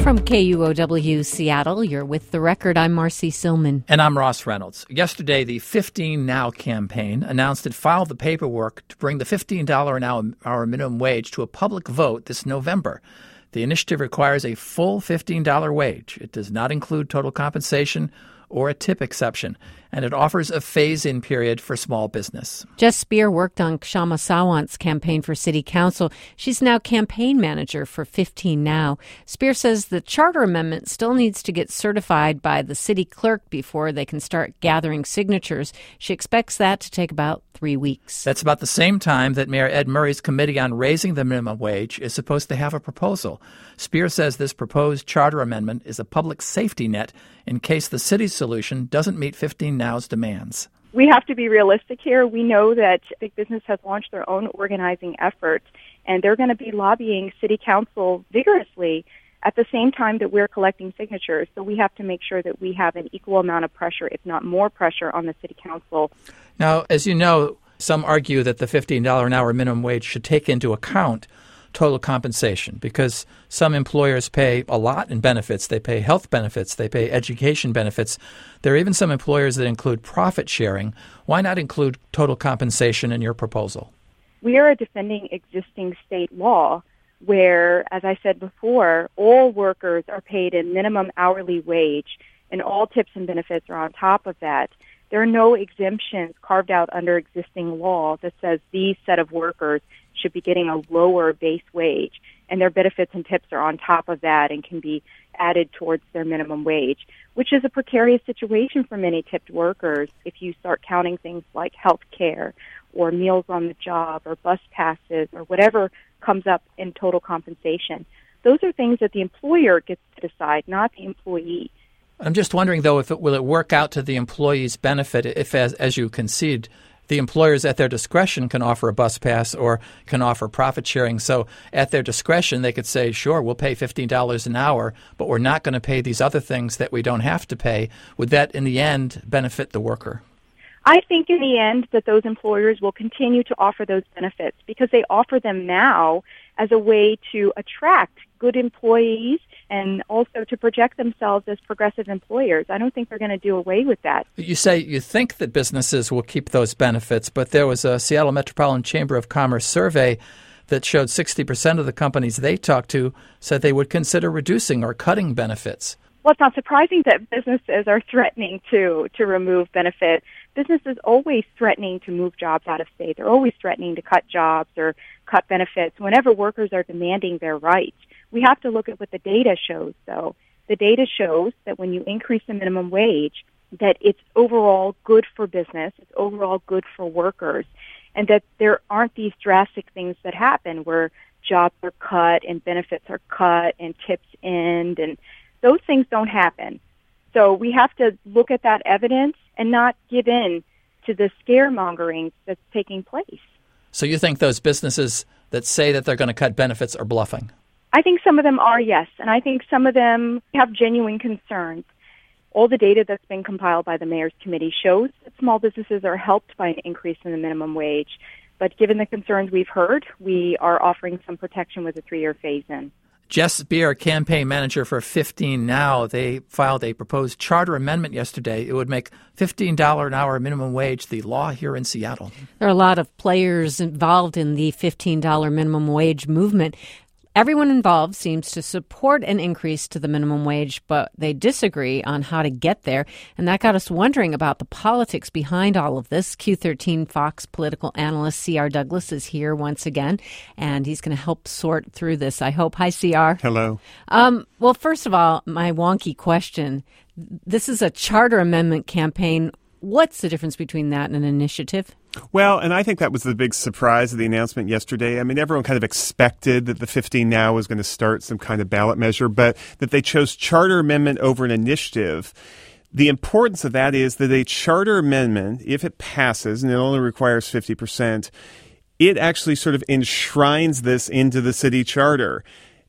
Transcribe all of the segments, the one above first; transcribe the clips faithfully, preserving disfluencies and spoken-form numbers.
From K U O W Seattle, you're with The Record. I'm Marcy Silman. And I'm Ross Reynolds. Yesterday, the fifteen now campaign announced it filed the paperwork to bring the fifteen dollars an hour minimum wage to a public vote this November. The initiative requires a full fifteen dollars wage. It does not include total compensation or a tip exception, and it offers a phase-in period for small business. Jess Spear worked on Kshama Sawant's campaign for city council. She's now campaign manager for fifteen now. Spear says the charter amendment still needs to get certified by the city clerk before they can start gathering signatures. She expects that to take about three weeks. That's about the same time that Mayor Ed Murray's Committee on Raising the Minimum Wage is supposed to have a proposal. Spear says this proposed charter amendment is a public safety net in case the city's solution doesn't meet fifteen now's demands. We have to be realistic here. We know that big business has launched their own organizing efforts, and they're going to be lobbying city council vigorously at the same time that we're collecting signatures. So we have to make sure that we have an equal amount of pressure, if not more pressure, on the city council. Now, as you know, some argue that the fifteen dollars an hour minimum wage should take into account total compensation because some employers pay a lot in benefits. They pay health benefits. They pay education benefits. There are even some employers that include profit sharing. Why not include total compensation in your proposal? We are defending existing state law where, as I said before, all workers are paid a minimum hourly wage and all tips and benefits are on top of that. There are no exemptions carved out under existing law that says these set of workers should be getting a lower base wage, and their benefits and tips are on top of that and can be added towards their minimum wage, which is a precarious situation for many tipped workers if you start counting things like health care or meals on the job or bus passes or whatever comes up in total compensation. Those are things that the employer gets to decide, not the employee. I'm just wondering, though, if it will it work out to the employee's benefit if, as, as you concede, the employers at their discretion can offer a bus pass or can offer profit sharing. So at their discretion, they could say, sure, we'll pay fifteen dollars an hour, but we're not going to pay these other things that we don't have to pay. Would that, in the end, benefit the worker? I think in the end that those employers will continue to offer those benefits because they offer them now as a way to attract good employees and also to project themselves as progressive employers. I don't think they're going to do away with that. You say you think that businesses will keep those benefits, but there was a Seattle Metropolitan Chamber of Commerce survey that showed sixty percent of the companies they talked to said they would consider reducing or cutting benefits. Well, it's not surprising that businesses are threatening to, to remove benefits. Businesses always threatening to move jobs out of state. They're always threatening to cut jobs or cut benefits whenever workers are demanding their rights. We have to look at what the data shows, though. The data shows that when you increase the minimum wage, that it's overall good for business, it's overall good for workers, and that there aren't these drastic things that happen where jobs are cut and benefits are cut and tips end, and those things don't happen. So we have to look at that evidence and not give in to the scaremongering that's taking place. So you think those businesses that say that they're going to cut benefits are bluffing? I think some of them are, yes, and I think some of them have genuine concerns. All the data that's been compiled by the Mayor's Committee shows that small businesses are helped by an increase in the minimum wage. But given the concerns we've heard, we are offering some protection with a three-year phase-in. Jess Spear, campaign manager for fifteen now, they filed a proposed charter amendment yesterday. It would make fifteen dollars an hour minimum wage the law here in Seattle. There are a lot of players involved in the fifteen dollars minimum wage movement. Everyone involved seems to support an increase to the minimum wage, but they disagree on how to get there. And that got us wondering about the politics behind all of this. Q thirteen Fox political analyst C R Douglas is here once again, and he's going to help sort through this, I hope. Hi, C R. Hello. Um, well, first of all, my wonky question. This is a charter amendment campaign. What's the difference between that and an initiative? Well, and I think that was the big surprise of the announcement yesterday. I mean, everyone kind of expected that the fifteen now was going to start some kind of ballot measure, but that they chose charter amendment over an initiative. The importance of that is that a charter amendment, if it passes, and it only requires fifty percent, it actually sort of enshrines this into the city charter.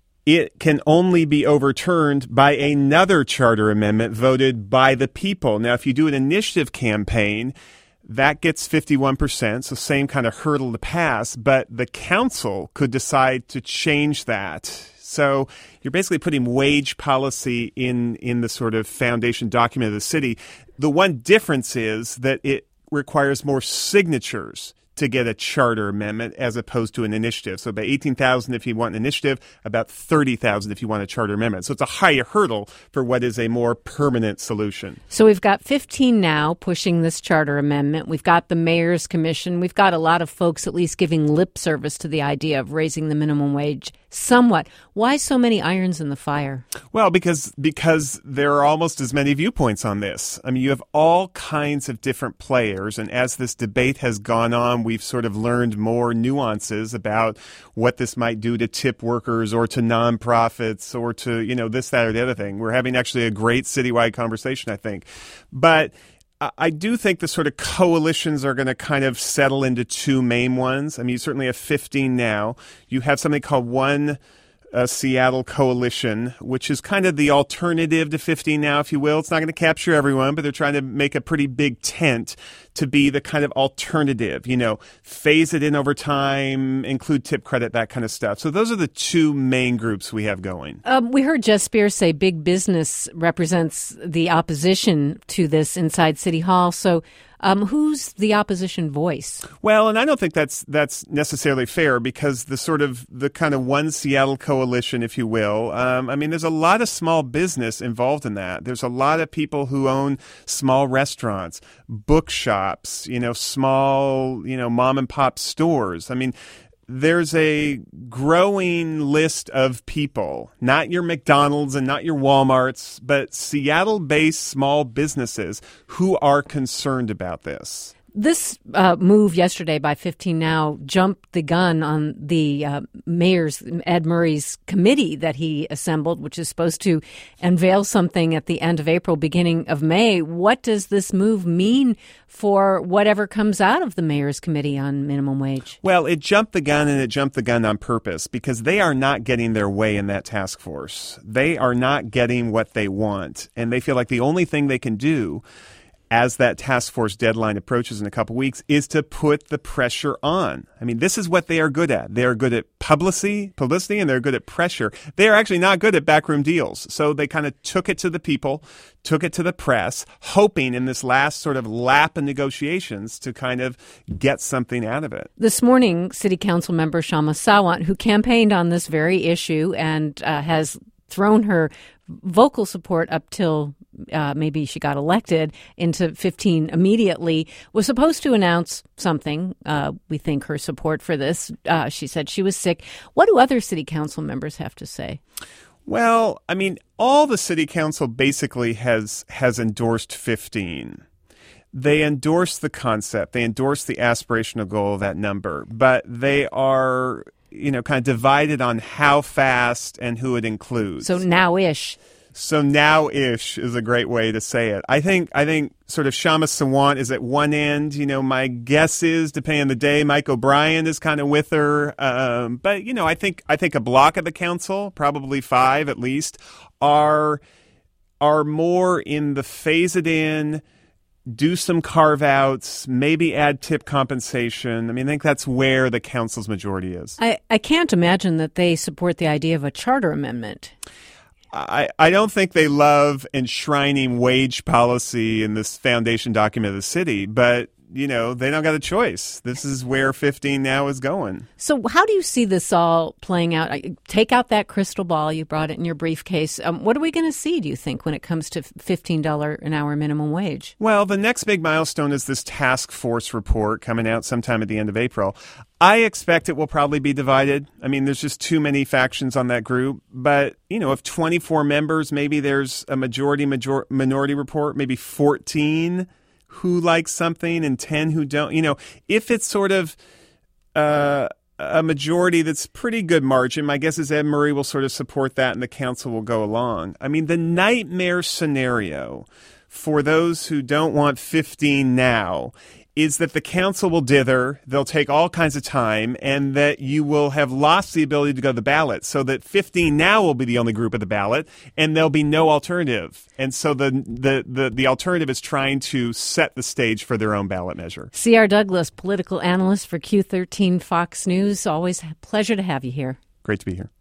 It can only be overturned by another charter amendment voted by the people. Now, if you do an initiative campaign, that gets fifty-one percent, so same kind of hurdle to pass, but the council could decide to change that. So you're basically putting wage policy in, in the sort of foundation document of the city. The one difference is that it requires more signatures to get a charter amendment as opposed to an initiative. So about eighteen thousand if you want an initiative, about thirty thousand if you want a charter amendment. So it's a higher hurdle for what is a more permanent solution. So we've got fifteen now pushing this charter amendment. We've got the Mayor's Commission. We've got a lot of folks at least giving lip service to the idea of raising the minimum wage somewhat. Why so many irons in the fire? Well, because because there are almost as many viewpoints on this. I mean, you have all kinds of different players, and as this debate has gone on, we've sort of learned more nuances about what this might do to tip workers or to nonprofits or to, you know, this, that, or the other thing. We're having actually a great citywide conversation, I think. But I do think the sort of coalitions are going to kind of settle into two main ones. I mean, you certainly have fifteen now. You have something called One uh, Seattle Coalition, which is kind of the alternative to fifteen now, if you will. It's not going to capture everyone, but they're trying to make a pretty big tent to be the kind of alternative, you know, phase it in over time, include tip credit, that kind of stuff. So those are the two main groups we have going. Um, we heard Jess Spears say big business represents the opposition to this inside City Hall. So um, who's the opposition voice? Well, and I don't think that's that's necessarily fair because the sort of the kind of One Seattle Coalition, if you will, um, I mean, there's a lot of small business involved in that. There's a lot of people who own small restaurants, bookshops, you know, small, you know, mom and pop stores. I mean, there's a growing list of people, not your McDonald's and not your Walmarts, but Seattle-based small businesses who are concerned about this. This uh, move yesterday by fifteen now jumped the gun on the uh, mayor's, Ed Murray's committee that he assembled, which is supposed to unveil something at the end of April, beginning of May. What does this move mean for whatever comes out of the mayor's committee on minimum wage? Well, it jumped the gun, and it jumped the gun on purpose because they are not getting their way in that task force. They are not getting what they want, and they feel like the only thing they can do as that task force deadline approaches in a couple weeks, is to put the pressure on. I mean, this is what they are good at. They are good at publicity, publicity, and they're good at pressure. They are actually not good at backroom deals. So they kind of took it to the people, took it to the press, hoping in this last sort of lap of negotiations to kind of get something out of it. This morning, City Council member Kshama Sawant, who campaigned on this very issue and uh, has thrown her vocal support up till uh, maybe she got elected into fifteen immediately, was supposed to announce something. Uh, we think her support for this. Uh, she said she was sick. What do other city council members have to say? Well, I mean, all the city council basically has has endorsed fifteen. They endorse the concept. They endorse the aspirational goal of that number, but they are, you know, kind of divided on how fast and who it includes. So now-ish. So now-ish is a great way to say it. I think I think sort of Kshama Sawant is at one end. You know, my guess is, depending on the day, Mike O'Brien is kind of with her. Um, but, you know, I think I think a block of the council, probably five at least, are are more in the phase it in, do some carve-outs, maybe add tip compensation. I mean, I think that's where the council's majority is. I, I can't imagine that they support the idea of a charter amendment. I, I don't think they love enshrining wage policy in this foundation document of the city, but, you know, they don't got a choice. This is where fifteen now is going. So how do you see this all playing out? Take out that crystal ball. You brought it in your briefcase. Um, what are we going to see, do you think, when it comes to fifteen dollars an hour minimum wage? Well, the next big milestone is this task force report coming out sometime at the end of April. I expect it will probably be divided. I mean, there's just too many factions on that group. But, you know, if twenty-four members, maybe there's a majority major- minority report, maybe fourteen who like something and ten who don't. You know, if it's sort of uh, a majority that's pretty good margin, my guess is Ed Murray will sort of support that and the council will go along. I mean, the nightmare scenario for those who don't want fifteen now is that the council will dither, they'll take all kinds of time, and that you will have lost the ability to go to the ballot, so that fifteen now will be the only group at the ballot, and there'll be no alternative. And so the the the, the alternative is trying to set the stage for their own ballot measure. C R. Douglas, political analyst for Q thirteen Fox News. Always a pleasure to have you here. Great to be here.